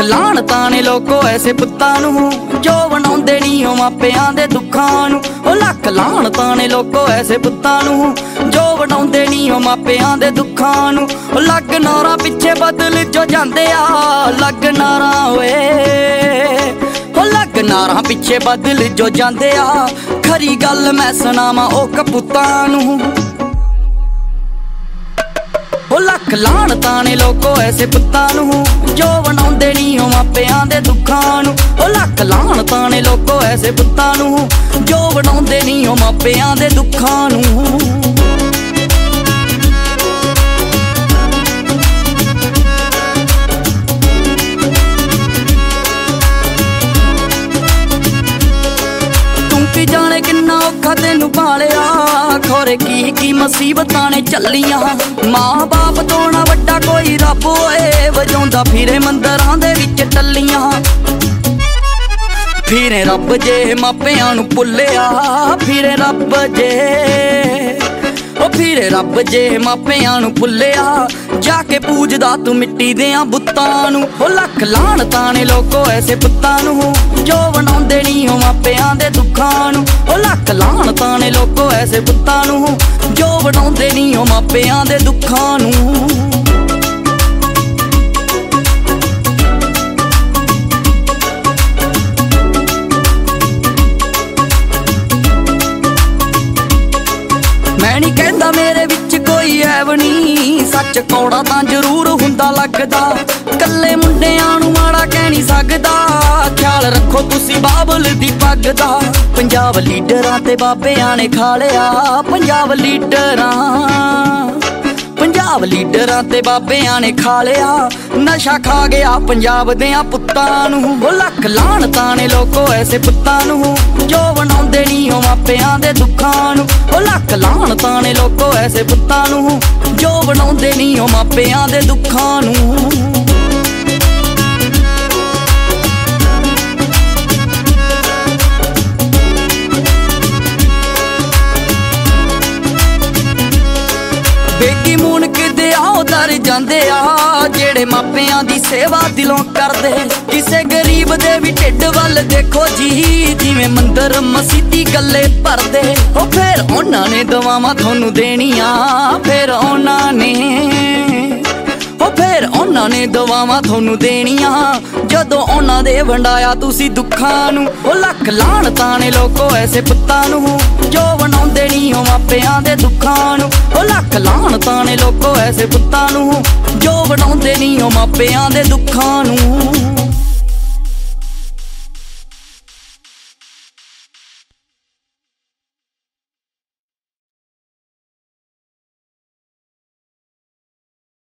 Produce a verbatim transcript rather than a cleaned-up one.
ਲਾਹਣਤਾਂ ਨੇ ਲੋਕੋ ਐਸੇ ਪੁੱਤਾਂ ਨੂੰ ਜੋ ਬਣਾਉਂਦੇ ਨੀ ਉਹ ਮਾਪਿਆਂ ਦੇ ਦੁੱਖਾਂ ਨੂੰ। ਉਹ ਲੱਖ ਲਾਹਣਤਾਂ ਨੇ ਲੋਕੋ ਐਸੇ ਪੁੱਤਾਂ ਨੂੰ ਜੋ ਬਣਾਉਂਦੇ ਨੀ ਉਹ ਮਾਪਿਆਂ ਦੇ ਦੁੱਖਾਂ ਨੂੰ। ਉਹ ਲੱਗ ਨਾਰਾਂ ਪਿੱਛੇ ਬਦਲ ਜੋ ਜਾਂਦੇ ਆ, ਲੱਗ ਨਾਰਾਂ ਓਏ ਉਹ ਲੱਗ ਨਾਰਾਂ ਪਿੱਛੇ ਬਦਲ ਜੋ ਜਾਂਦੇ ਆ। ਖਰੀ ਗੱਲ ਮੈਂ ਸੁਣਾਵਾਂ ਉਹ ਕਪੂਤਾਂ ਨੂੰ। ਉਹ ਲੱਖ ਲਾਹਣਤਾਂ ਨੇ ਲੋਕੋ ਐਸੇ ਪੁੱਤਾਂ ਨੂੰ ਜੋ ਬਣਾਉਂਦੇ ਨੀ ਉਹ ਮਾਪਿਆਂ ਦੇ ਦੁੱਖਾਂ ਨੂੰ। ਉਹ ਲੱਖ ਲਾਹਣਤਾਂ ਨੇ ਲੋਕੋ ਐਸੇ ਪੁੱਤਾਂ ਨੂੰ ਜੋ ਬਣਾਉਂਦੇ ਨੀ ਉਹ ਮਾਪਿਆਂ ਦੇ ਦੁੱਖਾਂ ਨੂੰ। ਕੀ ਜਾਣੇ ਕਿੰਨਾ ਔਖਾ ਤੈਨੂੰ ਪਾਲਿਆ, ਖੋਰੇ ਕੀ ਕੀ ਮੁਸੀਬਤਾਂ ਨੇ ਚੱਲੀਆਂ। ਮਾਂ ਬਾਪ ਤੋਂ ਨਾ ਵੱਡਾ ਕੋਈ ਰੱਬ ਓਏ, ਵਜਾਉਂਦਾ ਫਿਰੇ ਮੰਦਰਾਂ ਦੇ ਵਿੱਚ ਟੱਲੀਆਂ। ਫਿਰੇ ਰੱਬ ਜੇ ਮਾਪਿਆਂ ਨੂੰ ਭੁੱਲਿਆ, ਫਿਰੇ ਰੱਬ ਜੇ ਉਹ ਫਿਰੇ ਰੱਬ ਜੇ ਮਾਪਿਆਂ ਨੂੰ ਭੁੱਲਿਆ। ਜਾ ਕੇ ਪੂਜਦਾ ਤੂੰ ਮਿੱਟੀ ਦਿਆਂ ਬੁੱਤਾਂ ਨੂੰ। ਉਹ ਲੱਖ ਲਾਹਣਤਾਂ ਨੇ ਲੋਕੋ ਐਸੇ ਪੁੱਤਾਂ ਨੂੰ ਜੋ ਬਣਾਉਂਦੇ ਨੀ ਉਹ ਮਾਪਿਆਂ ਦੇ ਦੁੱਖਾਂ ਨੂੰ। ਉਹ ਲੱਖ ਲਾਹਣਤਾਂ ਨੇ ਲੋਕੋ ਐਸੇ ਪੁੱਤਾਂ ਨੂੰ ਜੋ ਬਣਾਉਂਦੇ ਨੀ ਉਹ ਮਾਪਿਆਂ ਦੇ ਦੁੱਖਾਂ ਨੂੰ। ਮੈਂ ਨੀ ਕਹਿੰਦਾ ਮੇਰੇ ਵਿੱਚ ਕੋਈ ਐਬ ਨੀ, ਸੱਚ ਕੌੜਾ ਤਾਂ ਜ਼ਰੂਰ ਹੁੰਦਾ ਲੱਗਦਾ। ਕੱਲੇ ਮੁੰਡਿਆਂ ਨੂੰ ਮਾੜਾ ਕਹਿ ਨੀ ਸਕਦਾ, ਖਿਆਲ ਰੱਖੋ ਤੁਸੀਂ ਬਾਬਲ ਦੀ ਪੱਗ ਦਾ। ਪੰਜਾਬ ਲੀਡਰਾਂ ਤੇ ਬਾਬਿਆਂ ਨੇ ਖਾ ਲਿਆ, ਪੰਜਾਬ ਲੀਡਰਾਂ ਪੰਜਾਬ ਲੀਡਰਾਂ ਤੇ ਬਾਬਿਆਂ ਨੇ ਖਾ ਲਿਆ। ਨਸ਼ਾ ਖਾ ਗਿਆ ਪੰਜਾਬ ਦਿਆਂ ਪੁੱਤਾਂ ਨੂੰ। ਉਹ ਲੱਖ ਲਾਹਣਤਾਂ ਨੇ ਲੋਕੋ ਐਸੇ ਪੁੱਤਾਂ ਨੂੰ ਜੋ ਬਣਾਉਂਦੇ ਨੀ ਉਹ ਮਾਪਿਆਂ ਦੇ ਦੁੱਖਾਂ ਨੂੰ। ਉਹ ਲੱਖ ਲਾਹਣਤਾਂ ਨੇ ਲੋਕੋ ਐਸੇ ਪੁੱਤਾਂ ਨੂੰ ਜੋ ਬਣਾਉਂਦੇ ਨੀ ਉਹ ਮਾਪਿਆਂ ਦੇ ਦੁੱਖਾਂ ਨੂੰ। ਬੇਗੀ ਮੂਨ ਕਿਦੇ ਆਓ ਦਰ ਜਾਂਦੇ ਆ, ਜਿਹੜੇ ਮਾਪਿਆਂ ਦੀ ਸੇਵਾ ਦਿਲੋਂ ਕਰਦੇ। ਕਿਸੇ ਗਰੀਬ ਦੇ ਵੀ ਢਿੱਡ ਵੱਲ ਦੇਖੋ ਜੀ, ਜਿਵੇਂ ਮੰਦਰ ਮਸੀਤੀ ਗੱਲੇ ਭਰਦੇ। ਉਹ ਫੇਰ ਉਹਨਾਂ ਨੇ ਦੁਆਵਾਂ ਤੁਹਾਨੂੰ ਦੇਣੀਆਂ, ਫੇਰ ਉਹਨਾਂ ਨੇ ਉਹ ਫੇਰ ਉਹਨਾਂ ਨੇ ਦੁਆਵਾਂ ਤੁਹਾਨੂੰ ਦੇਣੀਆਂ, ਜਦੋਂ ਉਹਨਾਂ ਦੇ ਵੰਡਾਇਆ ਤੁਸੀਂ ਦੁੱਖਾਂ ਨੂੰ। ਉਹ ਲੱਖ ਲਾਹਣਤਾਂ ਨੇ ਲੋਕੋ ਐਸੇ ਪੁੱਤਾਂ ਨੂੰ ਜੋ ਬਣਾਉਂਦੇ ਨੀ ਉਹ ਮਾਪਿਆਂ ਦੇ ਦੁੱਖਾਂ ਨੂੰ। ਉਹ ਲੱਖ ਲਾਹਣਤਾਂ ਨੇ ਲੋਕੋ ਐਸੇ ਪੁੱਤਾਂ ਨੂੰ ਜੋ ਬਣਾਉਂਦੇ ਨੀ ਉਹ ਮਾਪਿਆਂ ਦੇ ਦੁੱਖਾਂ ਨੂੰ।